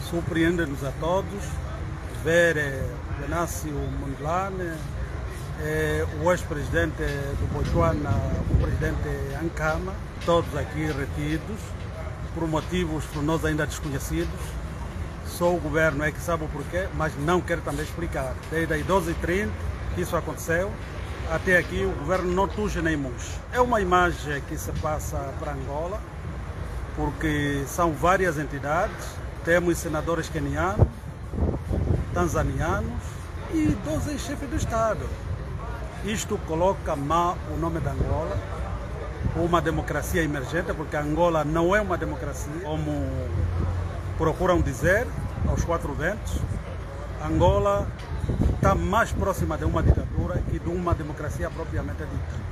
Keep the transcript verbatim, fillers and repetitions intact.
Surpreende-nos a todos ver eh, Venâncio Mondlane, eh, o ex-presidente do Botswana, o presidente Ankama, todos aqui retidos, por motivos por nós ainda desconhecidos. Só o governo é que sabe o porquê, mas não quer também explicar. Desde as doze e trinta que isso aconteceu, até aqui o governo não tuge nem murcha. É uma imagem que se passa para Angola, porque são várias entidades, temos senadores quenianos, tanzanianos e doze chefes do Estado. Isto coloca mal o nome de Angola, uma democracia emergente, porque Angola não é uma democracia, como procuram dizer aos quatro ventos. Angola está mais próxima de uma ditadura que de uma democracia propriamente dita.